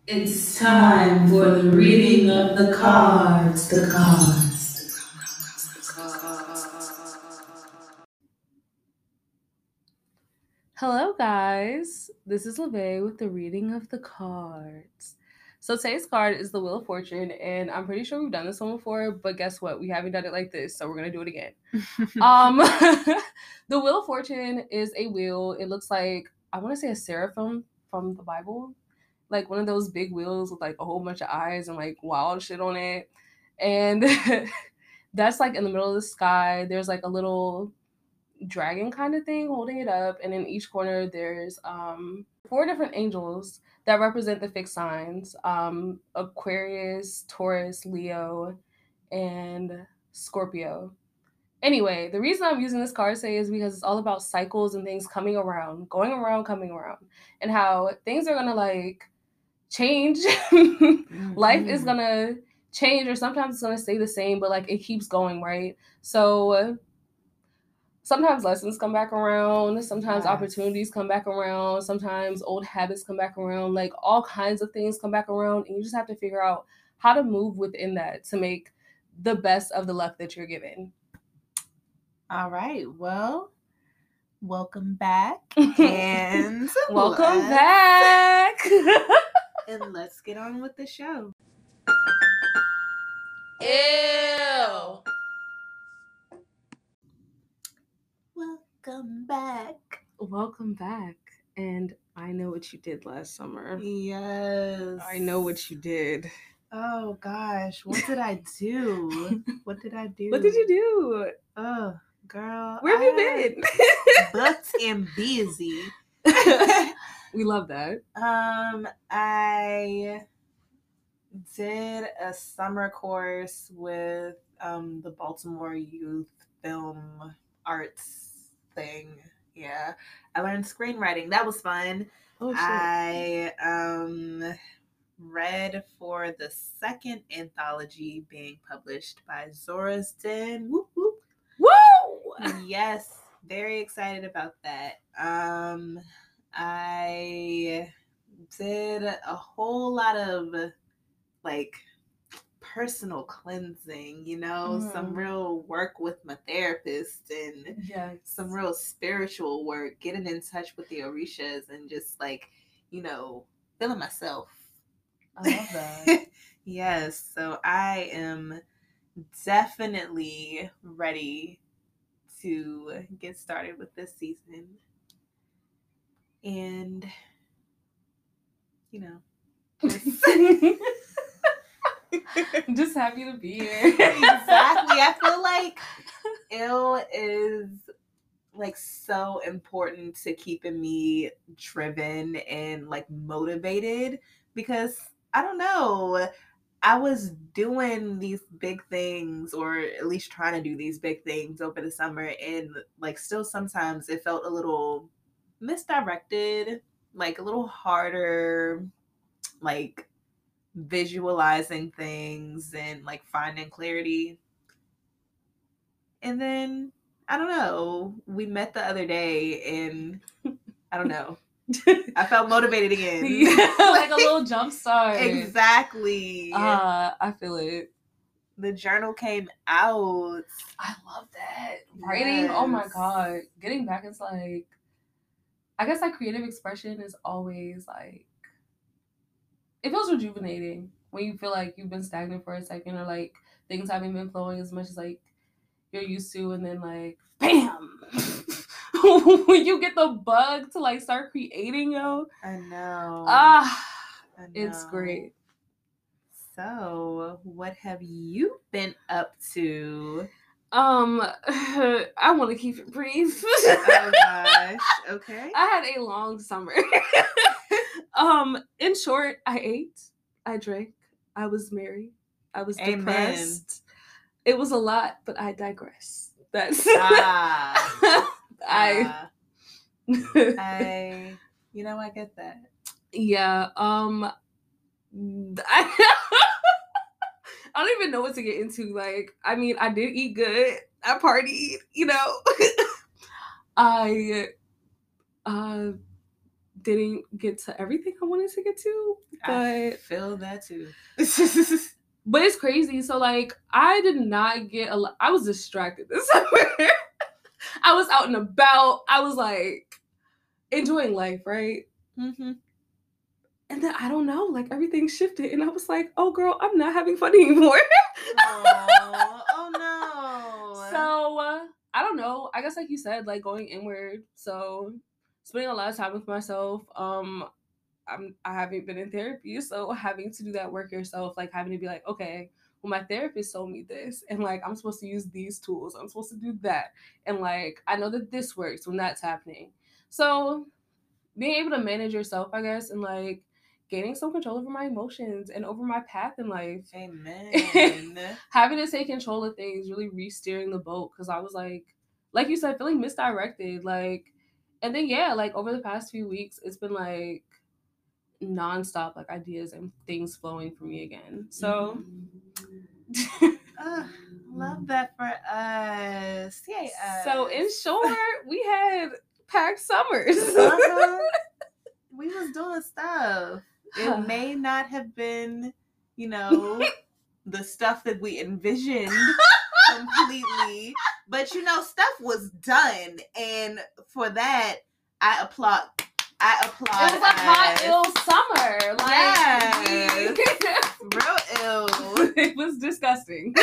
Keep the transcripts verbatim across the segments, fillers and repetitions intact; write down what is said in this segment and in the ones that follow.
It's time for the reading of the cards. The cards. Hello, guys. This is LeVay with the reading of the cards. So today's card is the Wheel of Fortune, and I'm pretty sure we've done this one before, but guess what? We haven't done it like this, so we're gonna do it again. um, the Wheel of Fortune is a wheel. It looks like, I want to say, a seraphim from the Bible, like one of those big wheels with like a whole bunch of eyes and like wild shit on it, and that's like in the middle of the sky. There's like a little dragon kind of thing holding it up, and in each corner there's um four different angels that represent the fixed signs: um Aquarius, Taurus, Leo, and Scorpio. Anyway, the reason I'm using this card today is because it's all about cycles and things coming around, going around, coming around, and how things are gonna like change. mm-hmm. Life is gonna change, or sometimes it's gonna stay the same, but like it keeps going, right? So sometimes lessons come back around, sometimes yes. opportunities come back around, sometimes old habits come back around, like all kinds of things come back around, and you just have to figure out how to move within that to make the best of the luck that you're given. All right, well, welcome back. And welcome let's... back. And let's get on with the show. Ew. Welcome back. Welcome back. And I know what you did last summer. Yes. I know what you did. Oh, gosh. What did I do? What did I do? What did you do? Oh, girl. Where have I you been? Booked and busy. We love that. Um, I did a summer course with um the Baltimore Youth Film Arts thing. Yeah, I learned screenwriting. That was fun. Oh, shit. I um read for the second anthology being published by Zora's Den. Whoop whoop. Woo! Yes, very excited about that. Um, I did a whole lot of like personal cleansing, you know, mm. some real work with my therapist and yes. some real spiritual work, getting in touch with the Orishas and just like, you know, feeling myself. I love that. Yes, so I am definitely ready to get started with this season. And, you know, just... I'm just happy to be here. Exactly. I feel like it is like so important to keeping me driven and like motivated, because I don't know, I was doing these big things, or at least trying to do these big things over the summer, and like still sometimes it felt a little misdirected, like a little harder, like visualizing things and like finding clarity. And then I don't know, we met the other day and I don't know, I felt motivated again. Yeah, like a little jump start. Exactly. Uh, I feel it. The journal came out. I love that. Writing, yes. Oh my God. Getting back into like, I guess like creative expression is always like, it feels rejuvenating when you feel like you've been stagnant for a second, or like things haven't been flowing as much as like you're used to, and then like bam, when you get the bug to like start creating, yo. I know. Ah, I know. It's great. So, what have you been up to? Um, I want to keep it brief. Oh gosh. Okay. I had a long summer. Um, in short, I ate, I drank, I was merry, I was Amen. depressed. It was a lot, but I digress. That's ah. I uh, I you know, I get that. Yeah. Um I, I don't even know what to get into. Like, I mean, I did eat good. I partied, you know. I uh didn't get to everything I wanted to get to, but I feel that too. But it's crazy. So like, I did not get a lot. I was distracted this summer. I was out and about. I was like enjoying life, right? Mm-hmm. And then I don't know, like everything shifted, and I was like, "Oh, girl, I'm not having fun anymore." oh, oh no. So uh, I don't know. I guess like you said, like going inward. So spending a lot of time with myself. Um, I'm I haven't been in therapy, so having to do that work yourself, like having to be like, okay, well, my therapist told me this, and like I'm supposed to use these tools. I'm supposed to do that, and like I know that this works when that's happening. So being able to manage yourself, I guess, and like gaining some control over my emotions and over my path in life. Amen. Having to take control of things, really re-steering the boat, because I was like, like you said, feeling misdirected. Like, and then yeah, like over the past few weeks, it's been like nonstop, like ideas and things flowing for me again. So, mm-hmm. uh, love that for us. Yay, us. So in short, we had packed summers. uh-huh. We was doing stuff. It may not have been, you know, the stuff that we envisioned completely, but you know, stuff was done, and for that, I applaud. I applaud. It was a hot, ill summer. Like, yes. Real ill. It was disgusting.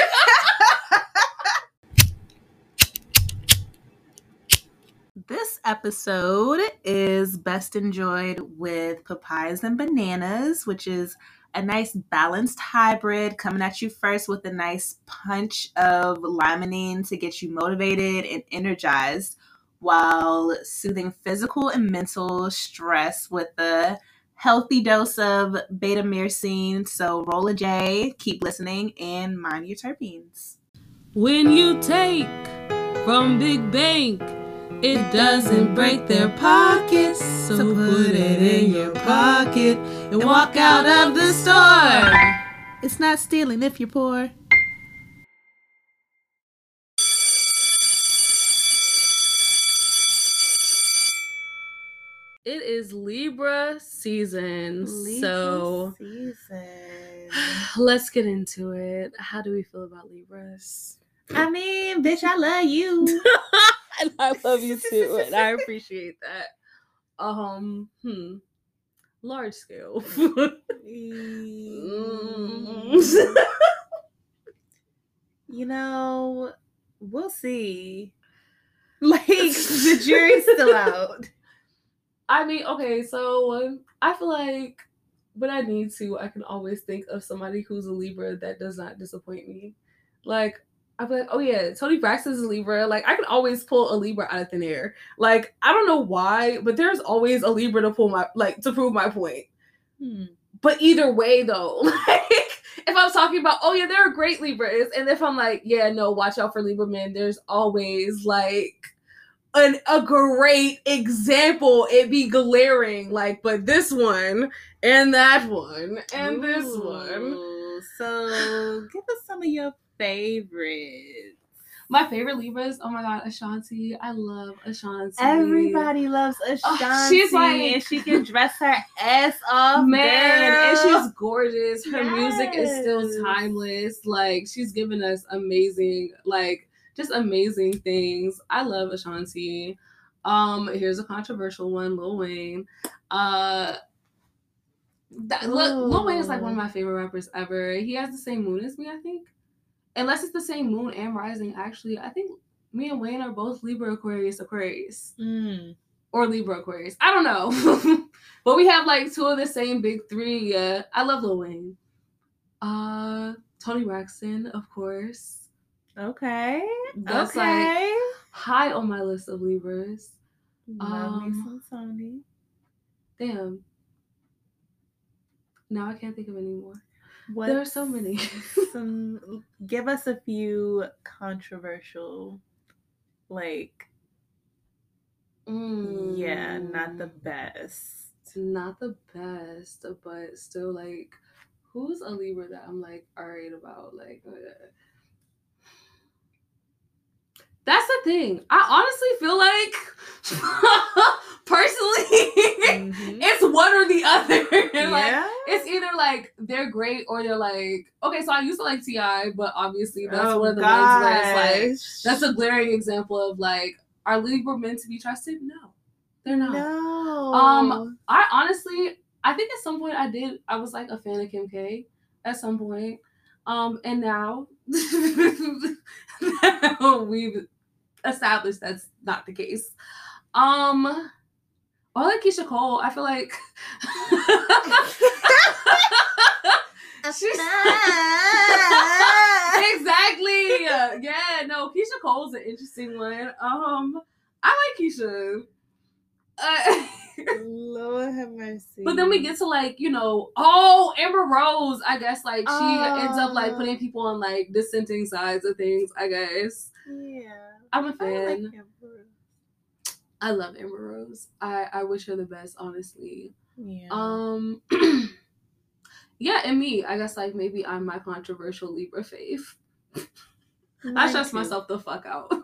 This episode is best enjoyed with Papayas and Bananas, which is a nice balanced hybrid coming at you first with a nice punch of limonene to get you motivated and energized, while soothing physical and mental stress with a healthy dose of beta-myrcene. So roll a J, keep listening, and mind your terpenes. When you take from Big Bank, it doesn't break their pockets, so, so put it in your pocket and walk out of the store. It's not stealing if you're poor. It is Libra season, Libra so season. Let's get into it. How do we feel about Libras? I mean, bitch, I love you. And I love you too, and I appreciate that. Um, hmm. Large scale. mm. You know, we'll see. Like, the jury's still out. I mean, okay, so um, I feel like when I need to, I can always think of somebody who's a Libra that does not disappoint me. Like, I'd be like, oh yeah, Toni Braxton's a Libra. Like, I can always pull a Libra out of thin air. Like, I don't know why, but there's always a Libra to pull my, like, to prove my point. Hmm. But either way, though, like, if I'm talking about, oh yeah, there are great Libras, and if I'm like, yeah, no, watch out for Libra men, there's always, like, an, a great example. It be glaring, like, but this one, and that one, and Ooh. This one. So, give us some of your favorites. My favorite Libras, oh my god, Ashanti. I love Ashanti. Everybody loves Ashanti. Oh, she's like, and she can dress her ass off, man, girl. And she's gorgeous. Her yes. music is still timeless. Like, she's given us amazing, like, just amazing things. I love Ashanti. Um, here's a controversial one, Lil Wayne. Uh, that, Lil, Lil Wayne is like one of my favorite rappers ever. He has the same moon as me, I think. Unless it's the same moon and rising, actually, I think me and Wayne are both Libra Aquarius Aquarius. Mm. Or Libra Aquarius. I don't know. But we have like two of the same big three. Yeah. I love Lil Wayne. Uh, Toni Braxton, of course. Okay. That's okay. like high on my list of Libras. Love um, me some Toni. Damn. Now I can't think of any more. What's there are so many. some, give us a few controversial, like, mm. yeah, not the best. Not the best, but still, like, who's a Libra that I'm, like, alright about? Like, uh, That's the thing. I honestly feel like, personally, Mhm. it's one or the other. Like, Yeah? it's either like they're great or they're like, okay, so I used to like T I, but obviously that's Oh, one of the ones where it's like, gosh. that's a glaring example of like, are Libra meant to be trusted? No, they're not. No. Um, I honestly, I think at some point I did, I was like a fan of Kim K at some point. Um, and now we've established that's not the case. Um, I like Keisha Cole. I feel like she's exactly. Yeah, no, Keisha Cole's an interesting one. Um, I like Keisha. Uh, Lord have mercy. But then we get to like, you know, oh, Amber Rose, I guess like she Oh. ends up like putting people on like dissenting sides of things, I guess. Yeah. I'm a I fan. like Amber. I love Amber Rose. I, I wish her the best, honestly. Yeah. Um yeah, and me, I guess like maybe I'm my controversial Libra faith. I stress too. myself the fuck out.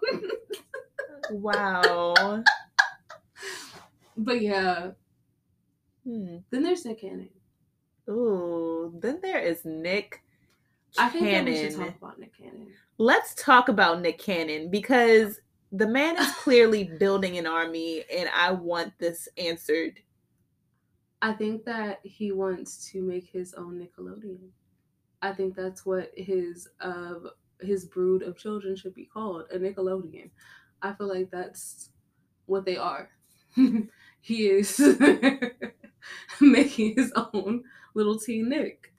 Wow. But yeah. Hmm. Then there's Nick Cannon. Ooh. Then there is Nick I think that we should Cannon. talk about Nick Cannon. Let's talk about Nick Cannon because the man is clearly building an army, and I want this answered. I think that he wants to make his own Nickelodeon. I think that's what his uh his brood of children should be called, a Nickelodeon. I feel like that's what they are. He is making his own little teen Nick.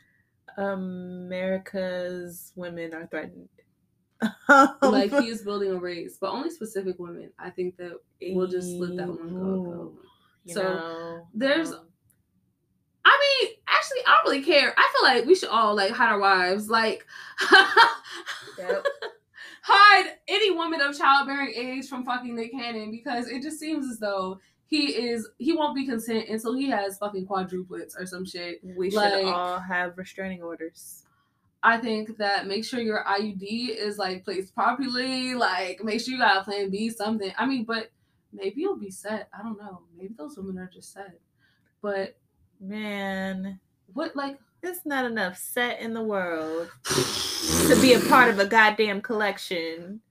America's women are threatened. Like he is building a race, but only specific women. I think that we'll just let that one go. go. You So know, there's um, I mean, actually, I don't really care. I feel like we should all like hide our wives, like Yep. hide any woman of childbearing age from fucking Nick Cannon, because it just seems as though he is he won't be content until he has fucking quadruplets or some shit. we Like, should all have restraining orders. I think that make sure your I U D is like placed properly. Like, make sure you got a plan B, something. I mean, but maybe you'll be set. I don't know. Maybe those women are just set. But Man, what like there's not enough set in the world to be a part of a goddamn collection.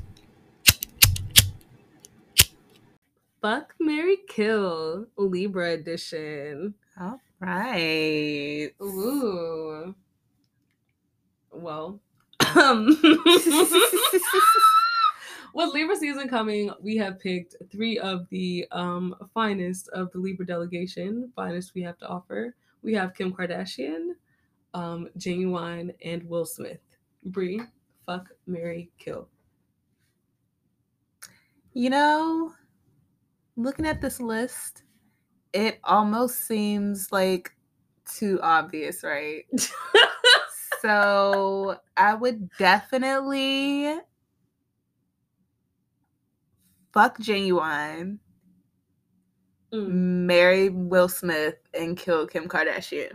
Fuck, Marry, Kill, Libra edition. All right. Ooh. Well, um, with Libra season coming, we have picked three of the um, finest of the Libra delegation, finest we have to offer. We have Kim Kardashian, um, Genuine, and Will Smith. Bree, fuck, Marry, Kill. You know, looking at this list, it almost seems like too obvious, right? So I would definitely fuck Genuine, Mm. marry Will Smith, and kill Kim Kardashian.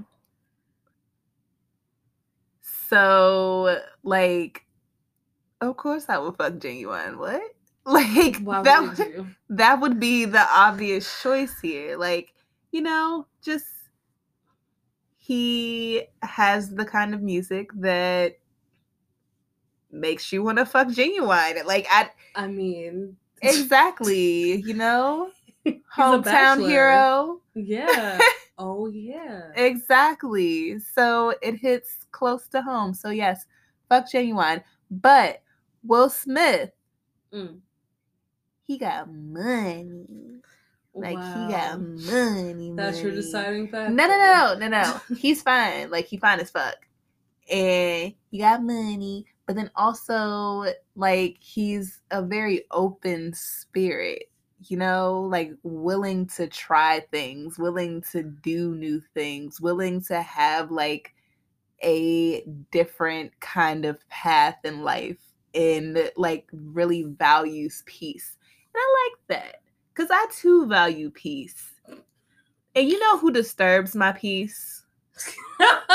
So, like, of course I would fuck Genuine. What? Like, Why that would would, you? that would be the obvious choice here. Like, you know, just he has the kind of music that makes you want to fuck Genuine. Like, I I mean, exactly, you know, a hometown bachelor. hero. yeah. Oh, yeah. Exactly. So it hits close to home. So yes, fuck Genuine. But Will Smith, Mm. he got money. Like, Wow. he got money. That's your money. deciding factor. No, no, no, no, no. He's fine. Like, he fine as fuck. And he got money. But then also, like, he's a very open spirit. You know, like, willing to try things, willing to do new things, willing to have, like, a different kind of path in life, and, like, really values peace. And I like that, because I, too, value peace. And you know who disturbs my peace?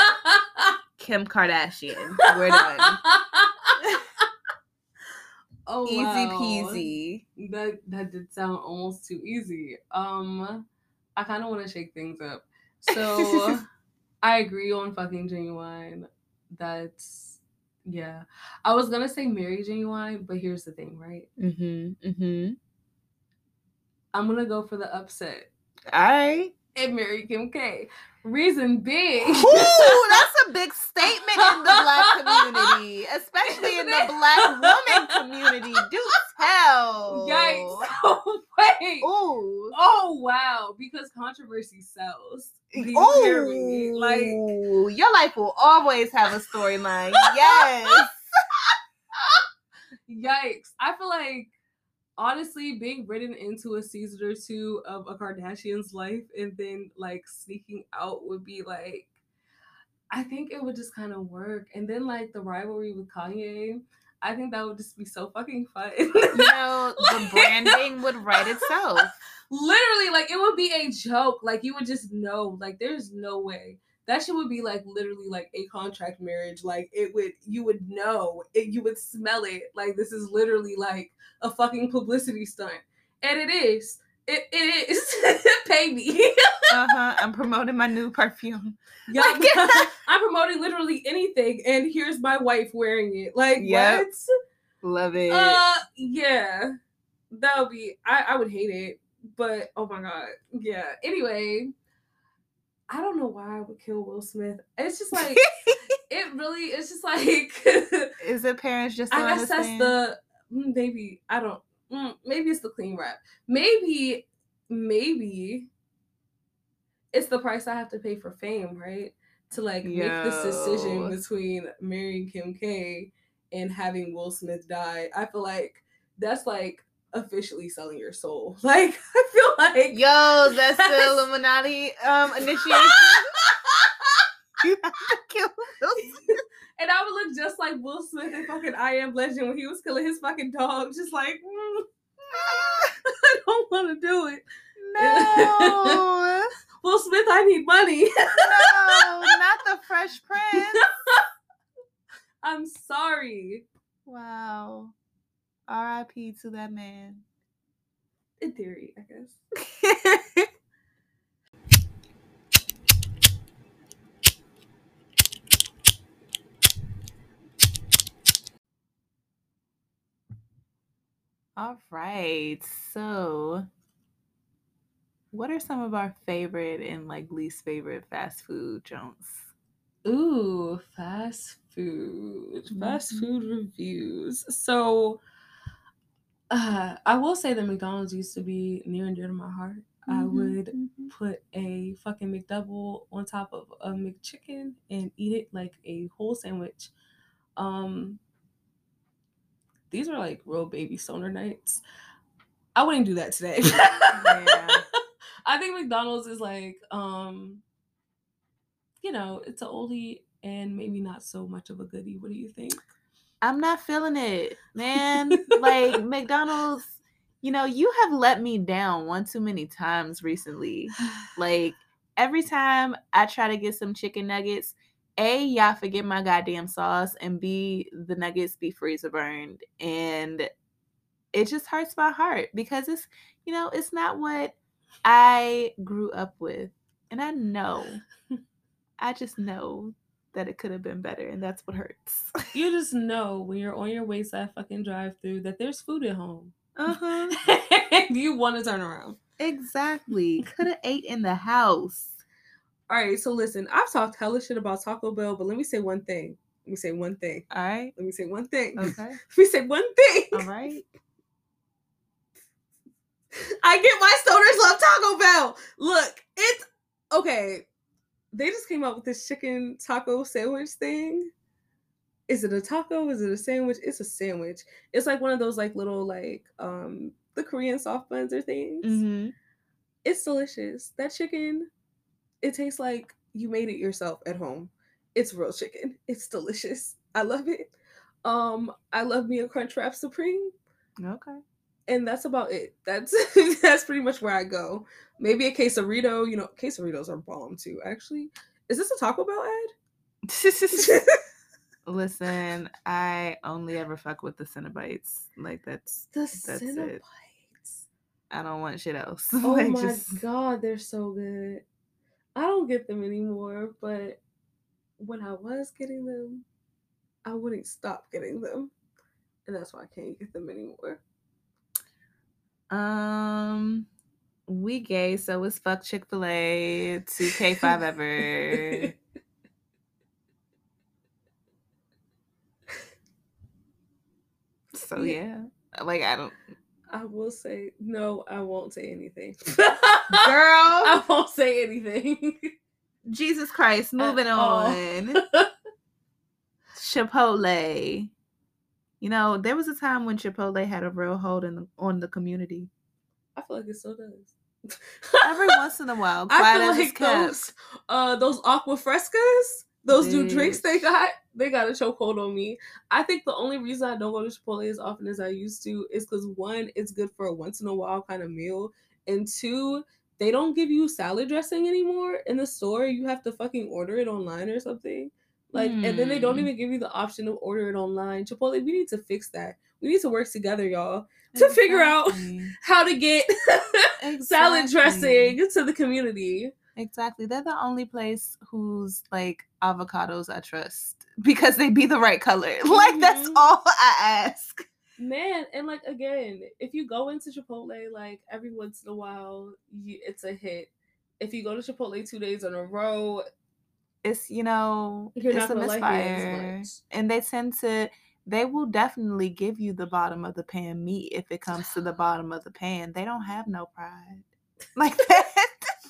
Kim Kardashian. We're done. Oh, Easy wow. peasy. That that did sound almost too easy. Um, I kind of want to shake things up. So I agree on fucking Genuine. That's yeah. I was gonna say marry Genuine, but here's the thing, right? Mm-hmm. Mm-hmm. I'm gonna go for the upset All right. and marry Kim K. Reason being, Ooh, that's a big statement in the Black community, especially in the Black woman community. Do tell. Yikes! Oh wait. Ooh. Oh wow! Because controversy sells. Do you Ooh. hear me? Like, your life will always have a storyline. Yes. yikes! I feel like honestly, being written into a season or two of a Kardashian's life and then like sneaking out would be like, I think it would just kind of work. And then like the rivalry with Kanye, I think that would just be so fucking fun. You know, the branding would write itself. Literally, like it would be a joke. Like you would just know, like there's no way. That shit would be like literally like a contract marriage. Like it would, you would know, it, you would smell it. Like this is literally like a fucking publicity stunt, and it is. It it is. Pay me. Uh huh. I'm promoting my new perfume. Yeah, I'm promoting literally anything, and here's my wife wearing it. Like Yep. what? Love it. Uh, yeah, that would be. I I would hate it, but oh my god, yeah. Anyway. I don't know why I would kill Will Smith. It's just like it really. It's just like. Is it parents just? Don't I guess understand? that's the maybe. I don't. Mm, maybe it's the clean rap. Maybe, maybe it's the price I have to pay for fame, right? To like Yo. make this decision between marrying Kim K and having Will Smith die. I feel like that's like officially selling your soul. Like I feel like Yo, that's the Illuminati um initiation. You have to kill Will Smith. And I would look just like Will Smith in fucking I Am Legend when he was killing his fucking dog. Just like, mm, I don't want to do it. No. Will Smith, I need money. No, not the Fresh Prince. I'm sorry. Wow. R I P to that man. In theory, I guess. All right. So, what are some of our favorite and like least favorite fast food Jones? Ooh, fast food. Fast Mhm. food reviews. So, uh, I will say that McDonald's used to be near and dear to my heart. I Mhm, would mhm. put a fucking McDouble on top of a McChicken and eat it like a whole sandwich. Um, these are like real baby stoner nights. I wouldn't do that today. Yeah. I think McDonald's is like, um, you know, it's an oldie and maybe not so much of a goodie. What do you think? I'm not feeling it, man. Like McDonald's, you know, you have let me down one too many times recently. Like every time I try to get some chicken nuggets, A, y'all forget my goddamn sauce, and B, the nuggets be freezer burned. And it just hurts my heart because it's, you know, it's not what I grew up with. And I know, I just know that it could have been better, and that's what hurts. You just know when you're on your way to that fucking drive-thru that there's food at home. Uh-huh. And you want to turn around. Exactly. Could have ate in the house. All right, so listen, I've talked hella shit about Taco Bell, but let me say one thing. Let me say one thing. All right. Let me say one thing. Okay. Let me say one thing. All right. I get why stoners love Taco Bell. Look, it's okay. They just came out with this chicken taco sandwich thing. Is it a taco? Is it a sandwich? It's a sandwich. It's like one of those like little like um the Korean soft buns or things. Mm-hmm. It's delicious. That chicken, it tastes like you made it yourself at home. It's real chicken. It's delicious. I love it. Um, I love me a Crunchwrap Supreme. Okay. And that's about it. That's that's pretty much where I go. Maybe a quesarito. You know, quesaritos are bomb too. Actually, is this a Taco Bell ad? Listen, I only ever fuck with the Cinnabites. Like that's The that's Cinnabites. it. I don't want shit else. Oh like, my just... god, they're so good. I don't get them anymore, but when I was getting them, I wouldn't stop getting them. And that's why I can't get them anymore. Um we gay, so it's fuck Chick-fil-A to K five ever. So yeah. Like I don't I will say no, I won't say anything. Girl, I won't say anything. Jesus Christ, moving At on. Chipotle. You know, there was a time when Chipotle had a real hold in the, on the community. I feel like it still does. Every once in a while, I feel like those uh those aqua frescas, those Bitch. new drinks they got, they got a chokehold on me. I think the only reason I don't go to Chipotle as often as I used to is because one, it's good for a once in a while kind of meal, and two, they don't give you salad dressing anymore in the store. You have to fucking order it online or something. Like, hmm. And then they don't even give you the option of order it online. Chipotle, we need to fix that. We need to work together, y'all, to exactly. figure out how to get exactly. salad dressing to the community. Exactly. They're the only place whose, like, avocados I trust because they be the right color. Mm-hmm. Like, that's all I ask. Man, and, like, again, if you go into Chipotle, like, every once in a while, you, it's a hit. If you go to Chipotle two days in a row, it's, you know, You're it's not a misfire. Like it as much. And they tend to, they will definitely give you the bottom of the pan meat if it comes to the bottom of the pan. They don't have no pride. Like that.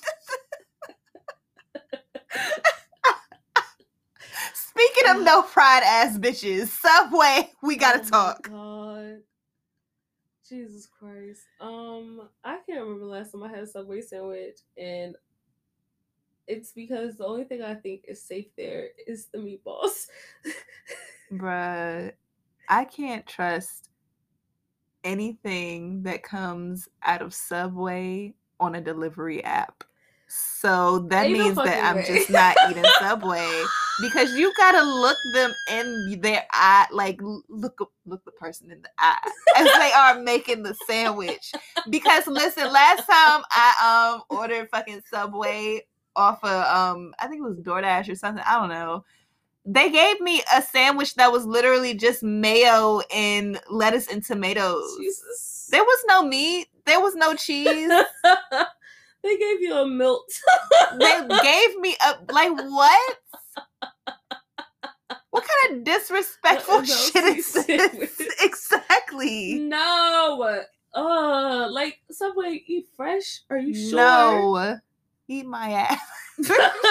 Speaking of no pride ass bitches, Subway, we gotta oh talk. God. Jesus Christ. Um, I can't remember the last time I had a Subway sandwich, and it's because the only thing I think is safe there is the meatballs. Bruh, I can't trust anything that comes out of Subway on a delivery app. So that Ain't means no that I'm way. just not eating Subway because you gotta look them in their eye, like look look the person in the eye as they are making the sandwich. Because listen, last time I um ordered fucking Subway off of um I think it was DoorDash or something, I don't know. They gave me a sandwich that was literally just mayo and lettuce and tomatoes. Jesus. There was no meat. There was no cheese. They gave you a milk. They gave me a, like, what? What kind of disrespectful no, shit is this? Exactly. No. Uh, like, Subway, eat fresh? Are you sure? No. Eat my ass.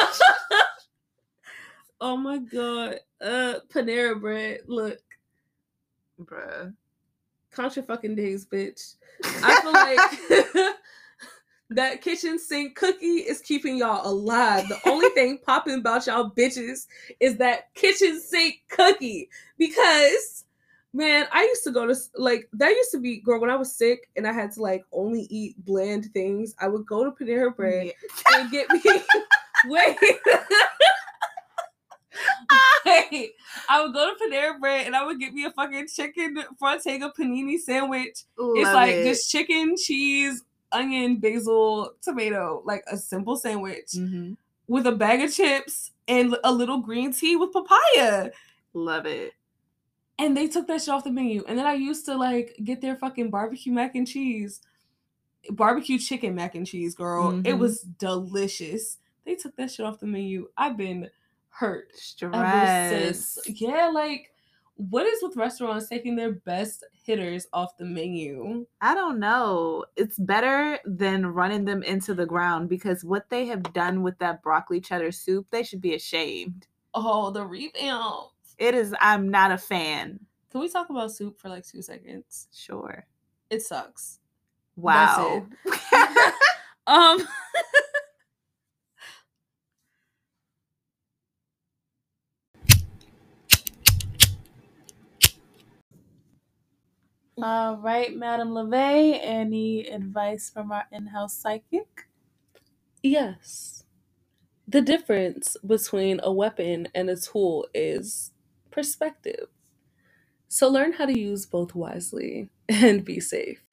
Oh my God. Uh, Panera Bread. Look. Bruh. Count your fucking days, bitch. I feel like that kitchen sink cookie is keeping y'all alive. The only thing popping about y'all bitches is that kitchen sink cookie. Because, man, I used to go to, like, that used to be, girl, when I was sick and I had to, like, only eat bland things, I would go to Panera Bread yeah. and get me, wait. Wait, I would go to Panera Bread and I would get me a fucking chicken Frontega panini sandwich. Love it's like it. just chicken, cheese, onion, basil, tomato, like a simple sandwich mm-hmm. with a bag of chips and a little green tea with papaya. Love it. And they took that shit off the menu. And then I used to like get their fucking barbecue mac and cheese, barbecue chicken mac and cheese, girl. Mm-hmm. It was delicious. They took that shit off the menu. I've been hurt Stress. ever since. Yeah, like, what is with restaurants taking their best hitters off the menu? I don't know. It's better than running them into the ground because what they have done with that broccoli cheddar soup, they should be ashamed. Oh, the revamp. It is. I'm not a fan. Can we talk about soup for like two seconds? Sure. It sucks. Wow. That's it. um. All right, Madam LeVay, any advice from our in-house psychic? Yes. The difference between a weapon and a tool is perspective. So learn how to use both wisely and be safe.